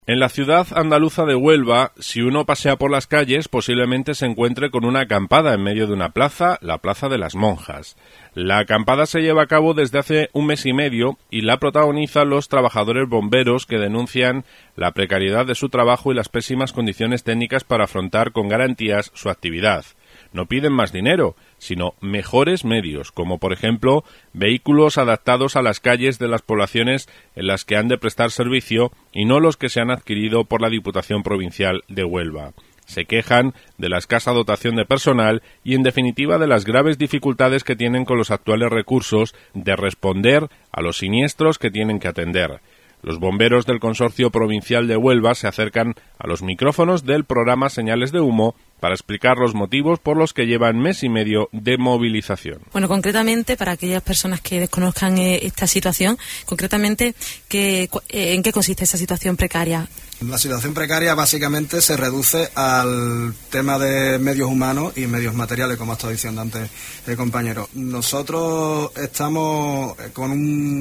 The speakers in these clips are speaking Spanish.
En la ciudad andaluza de Huelva, si uno pasea por las calles, posiblemente se encuentre con una acampada en medio de una plaza, la Plaza de las Monjas. La acampada se lleva a cabo desde hace un mes y medio y la protagonizan los trabajadores bomberos que denuncian la precariedad de su trabajo y las pésimas condiciones técnicas para afrontar con garantías su actividad. No piden más dinero, sino mejores medios, como por ejemplo vehículos adaptados a las calles de las poblaciones en las que han de prestar servicio y no los que se han adquirido por la Diputación Provincial de Huelva. Se quejan de la escasa dotación de personal y, en definitiva, de las graves dificultades que tienen con los actuales recursos de responder a los siniestros que tienen que atender. Los bomberos del Consorcio Provincial de Huelva se acercan a los micrófonos del programa Señales de Humo para explicar los motivos por los que llevan mes y medio de movilización. Bueno, concretamente, para aquellas personas que desconozcan esta situación, concretamente, ¿en qué consiste esa situación precaria? La situación precaria básicamente se reduce al tema de medios humanos y medios materiales, como ha estado diciendo antes el compañero. Nosotros estamos con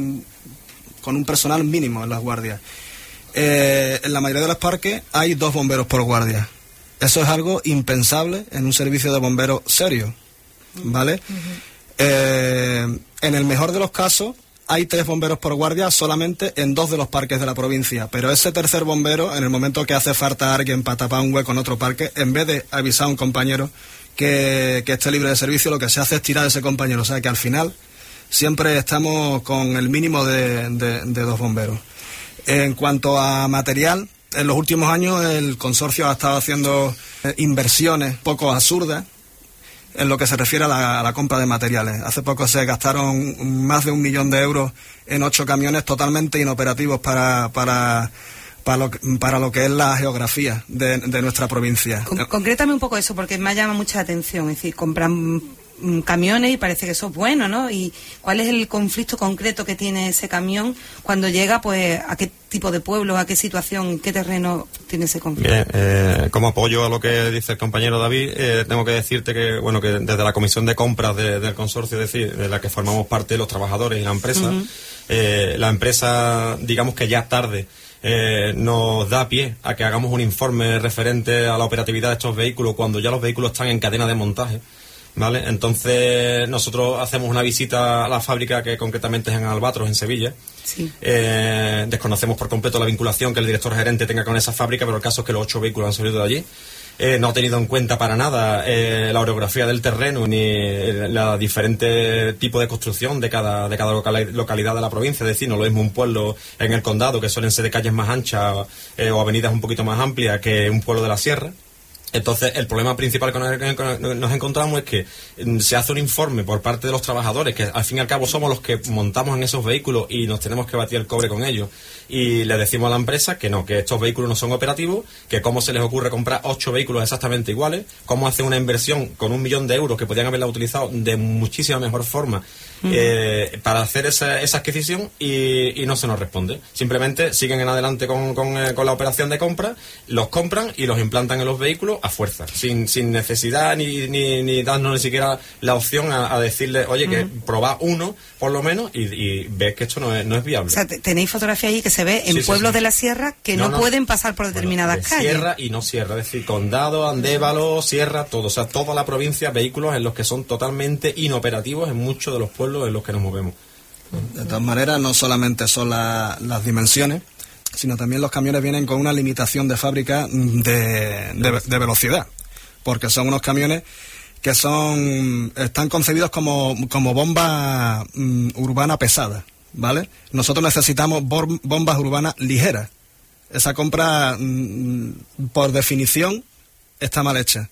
un personal mínimo en las guardias. En la mayoría de los parques hay 2 bomberos por guardia. Eso es algo impensable en un servicio de bomberos serio, ¿vale? En el mejor de los casos hay 3 bomberos por guardia solamente en 2 de los parques de la provincia, pero ese tercer bombero, en el momento que hace falta a alguien para tapar un hueco en otro parque, en vez de avisar a un compañero que esté libre de servicio, lo que se hace es tirar a ese compañero. O sea que al final siempre estamos con el mínimo de 2 bomberos. En cuanto a material, en los últimos años el consorcio ha estado haciendo inversiones poco absurdas en lo que se refiere a la compra de materiales. Hace poco se gastaron más de 1 millón de euros en 8 camiones totalmente inoperativos para lo que es la geografía de nuestra provincia. Concrétame un poco eso, porque me ha llamado mucha atención. Es decir, compran camiones y parece que eso es bueno, ¿no? ¿Y cuál es el conflicto concreto que tiene ese camión cuando llega, pues, a qué tipo de pueblo, a qué situación, qué terreno tiene ese conflicto? Bien, como apoyo a lo que dice el compañero David, tengo que decirte que, bueno, que desde la comisión de compras del consorcio, es decir, de la que formamos parte los trabajadores y la empresa, digamos que ya tarde nos da pie a que hagamos un informe referente a la operatividad de estos vehículos cuando ya los vehículos están en cadena de montaje, ¿vale? Entonces nosotros hacemos una visita a la fábrica, que concretamente es en Albatros, en Sevilla. Sí. Desconocemos por completo la vinculación que el director gerente tenga con esa fábrica, pero el caso es que los 8 vehículos han salido de allí. No ha tenido en cuenta para nada la orografía del terreno ni la diferente tipo de construcción de cada localidad de la provincia. Es decir, no lo mismo un pueblo en el condado, que suelen ser de calles más anchas o avenidas un poquito más amplias, que un pueblo de la sierra. Entonces, el problema principal que nos encontramos es que se hace un informe por parte de los trabajadores, que al fin y al cabo somos los que montamos en esos vehículos y nos tenemos que batir el cobre con ellos. Y le decimos a la empresa que no, que estos vehículos no son operativos, que cómo se les ocurre comprar 8 vehículos exactamente iguales, cómo hacen una inversión con 1 millón de euros que podrían haberla utilizado de muchísima mejor forma para hacer esa adquisición, y no se nos responde. Simplemente siguen en adelante con la operación de compra, los compran y los implantan en los vehículos a fuerza, sin necesidad ni darnos ni siquiera la opción a decirle, oye, que probad uno por lo menos y ves que esto no es viable. O sea, tenéis fotografía ahí que se ve en pueblos de la sierra que no pueden pasar por determinadas calles. Sierra y no sierra, es decir, condado, Andévalo, sierra, todo, o sea, toda la provincia, vehículos en los que son totalmente inoperativos en muchos de los pueblos en los que nos movemos. De todas maneras, no solamente son las dimensiones, sino también los camiones vienen con una limitación de fábrica de velocidad, porque son unos camiones que están concebidos como bomba urbana pesada, ¿vale? Nosotros necesitamos bombas urbanas ligeras. Esa compra, por definición, está mal hecha.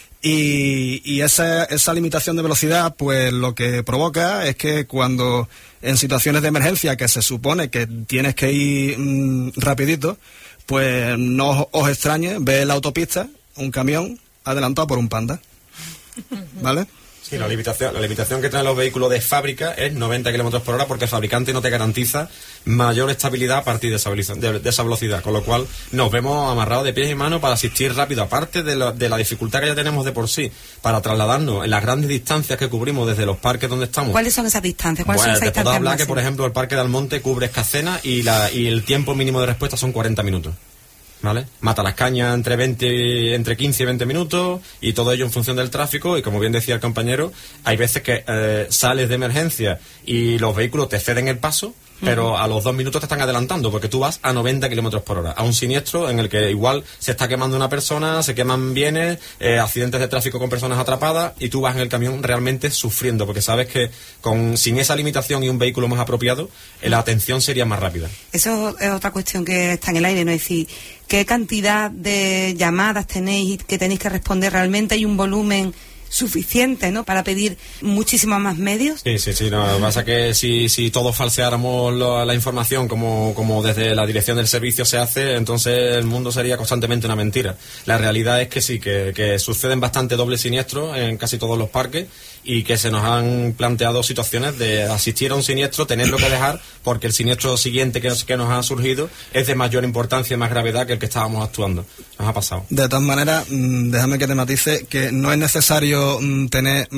Y esa limitación de velocidad, pues lo que provoca es que cuando en situaciones de emergencia, que se supone que tienes que ir rapidito, pues no os extrañe ver en la autopista un camión adelantado por un Panda, ¿vale? Sí, la limitación que traen los vehículos de fábrica es 90 km por hora, porque el fabricante no te garantiza mayor estabilidad a partir de esa velocidad, con lo cual nos vemos amarrados de pies y manos para asistir rápido, aparte de la dificultad que ya tenemos de por sí para trasladarnos en las grandes distancias que cubrimos desde los parques donde estamos. ¿Cuáles son esas distancias? Te puedo hablar que, por ejemplo, el Parque de Almonte cubre Escacena y el tiempo mínimo de respuesta son 40 minutos. ¿vale? Mata las cañas entre 15 y 20 minutos, y todo ello en función del tráfico. Y como bien decía el compañero, hay veces que sales de emergencia y los vehículos te ceden el paso, pero a los 2 minutos te están adelantando porque tú vas a 90 kilómetros por hora a un siniestro en el que igual se está quemando una persona, se queman bienes, accidentes de tráfico con personas atrapadas, y tú vas en el camión realmente sufriendo porque sabes que sin esa limitación y un vehículo más apropiado, la atención sería más rápida. Eso es otra cuestión que está en el aire, ¿no? Es decir, ¿qué cantidad de llamadas tenéis y que tenéis que responder? ¿Realmente hay un volumen suficiente, ¿no?, para pedir muchísimos más medios? Sí, no, lo que pasa es que si todos falseáramos la información como desde la dirección del servicio se hace, entonces el mundo sería constantemente una mentira. La realidad es que sí, que suceden bastante dobles siniestros en casi todos los parques, y que se nos han planteado situaciones de asistir a un siniestro, tenerlo que dejar porque el siniestro siguiente que nos ha surgido es de mayor importancia y más gravedad que el que estábamos actuando. Nos ha pasado. De todas maneras, déjame que te matice que no es necesario tener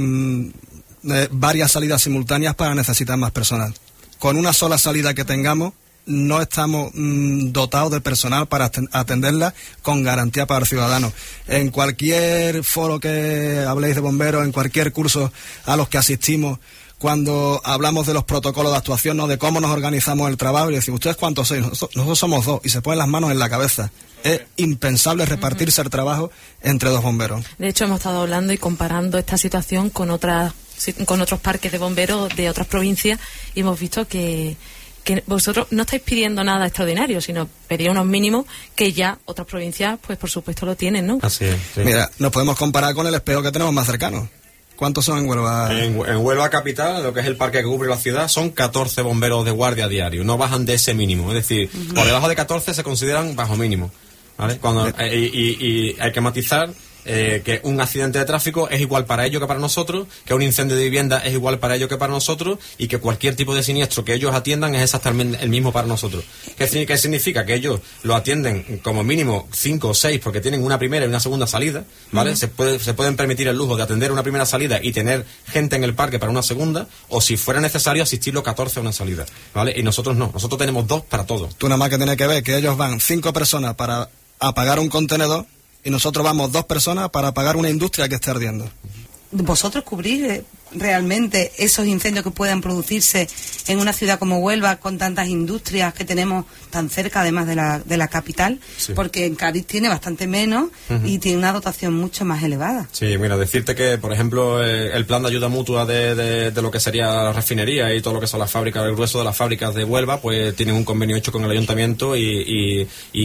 varias salidas simultáneas para necesitar más personal. Con una sola salida que tengamos, no estamos dotados de personal para atenderla con garantía para el ciudadano. En cualquier foro que habléis de bomberos, en cualquier curso a los que asistimos, cuando hablamos de los protocolos de actuación, ¿no?, de cómo nos organizamos el trabajo, y decimos, ¿ustedes cuántos sois? Nosotros somos 2, y se ponen las manos en la cabeza. Es impensable repartirse el trabajo entre 2 bomberos. De hecho, hemos estado hablando y comparando esta situación con otros parques de bomberos de otras provincias, y hemos visto que vosotros no estáis pidiendo nada extraordinario, sino pedís unos mínimos que ya otras provincias, pues por supuesto lo tienen, ¿no? Así es. Sí. Mira, nos podemos comparar con el Espejo que tenemos más cercano. ¿Cuántos son en Huelva? En Huelva capital, lo que es el parque que cubre la ciudad, son 14 bomberos de guardia diario. No bajan de ese mínimo. Es decir, por debajo de 14 se consideran bajo mínimo, ¿vale? Y hay que matizar que un accidente de tráfico es igual para ellos que para nosotros, que un incendio de vivienda es igual para ellos que para nosotros, y que cualquier tipo de siniestro que ellos atiendan es exactamente el mismo para nosotros. ¿Qué significa? Que ellos lo atienden como mínimo 5 o 6 porque tienen una primera y una segunda salida, ¿vale? Se pueden permitir el lujo de atender una primera salida y tener gente en el parque para una segunda, o si fuera necesario asistir los 14 a una salida, ¿vale? Y nosotros no, nosotros tenemos 2 para todo. Tú nada más que tienes que ver que ellos van 5 personas para apagar un contenedor, y nosotros vamos 2 personas para apagar una industria que está ardiendo. ¿Vosotros cubrís realmente esos incendios que puedan producirse en una ciudad como Huelva, con tantas industrias que tenemos tan cerca, además de la capital? Sí. Porque en Cádiz tiene bastante menos y tiene una dotación mucho más elevada. Sí, mira, decirte que, por ejemplo, el plan de ayuda mutua de lo que sería la refinería y todo lo que son las fábricas, el grueso de las fábricas de Huelva, pues tienen un convenio hecho con el ayuntamiento, y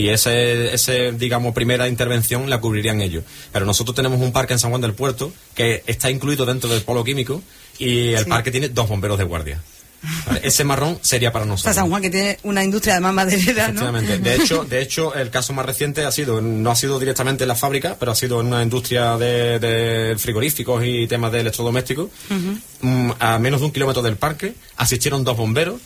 ese digamos, primera intervención la cubrirían ellos. Pero nosotros tenemos un parque en San Juan del Puerto que está incluido dentro del polo químico, y el parque tiene 2 bomberos de guardia. ¿Vale? Ese marrón sería para nosotros. O sea, San Juan, que tiene una industria además maderera, ¿no? Efectivamente. De hecho, el caso más reciente no ha sido directamente en la fábrica, pero ha sido en una industria de frigoríficos y temas de electrodomésticos. A menos de 1 kilómetro del parque asistieron 2 bomberos.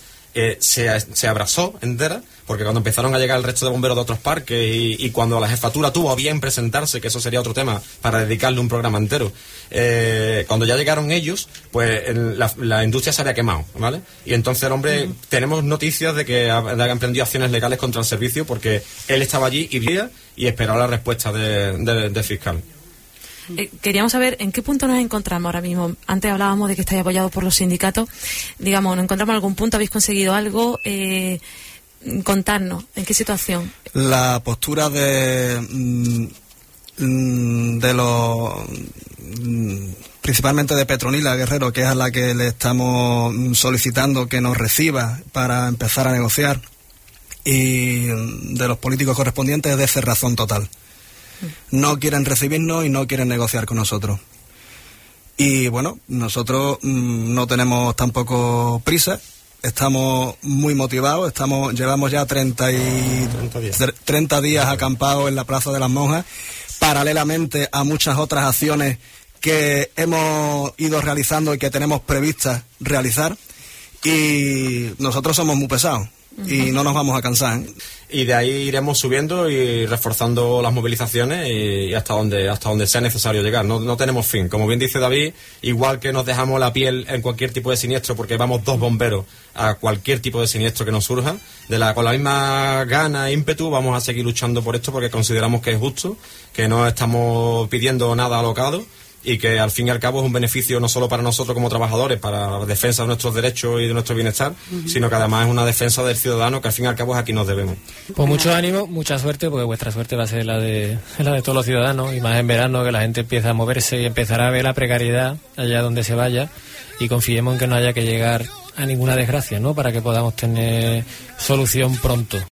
Se abrazó entera, porque cuando empezaron a llegar el resto de bomberos de otros parques, y cuando la jefatura tuvo a bien presentarse, que eso sería otro tema para dedicarle un programa entero, cuando ya llegaron ellos, pues la industria se había quemado, ¿vale? Y entonces el hombre, tenemos noticias de que ha emprendido acciones legales contra el servicio, porque él estaba allí y esperaba la respuesta del fiscal. Queríamos saber en qué punto nos encontramos ahora mismo. Antes hablábamos de que estáis apoyados por los sindicatos. Digamos, ¿nos encontramos en algún punto? ¿Habéis conseguido algo? Contarnos, ¿en qué situación? La postura de los... principalmente de Petronila Guerrero, que es a la que le estamos solicitando que nos reciba para empezar a negociar, y de los políticos correspondientes, es de cerrazón total. No quieren recibirnos y no quieren negociar con nosotros. Y bueno, nosotros no tenemos tampoco prisa, estamos muy motivados, llevamos ya 30 días acampados en la Plaza de las Monjas, paralelamente a muchas otras acciones que hemos ido realizando y que tenemos previstas realizar, y nosotros somos muy pesados. y no nos vamos a cansar. Y de ahí iremos subiendo y reforzando las movilizaciones y hasta donde sea necesario llegar. No tenemos fin. Como bien dice David, igual que nos dejamos la piel en cualquier tipo de siniestro, porque vamos 2 bomberos a cualquier tipo de siniestro que nos surja, con la misma gana e ímpetu vamos a seguir luchando por esto, porque consideramos que es justo, que no estamos pidiendo nada alocado, y que al fin y al cabo es un beneficio no solo para nosotros como trabajadores, para la defensa de nuestros derechos y de nuestro bienestar, sino que además es una defensa del ciudadano, que al fin y al cabo es a quien nos debemos. Pues mucho ánimo, mucha suerte, porque vuestra suerte va a ser la de todos los ciudadanos, y más en verano, que la gente empieza a moverse y empezará a ver la precariedad allá donde se vaya, y confiemos en que no haya que llegar a ninguna desgracia, ¿no?, para que podamos tener solución pronto.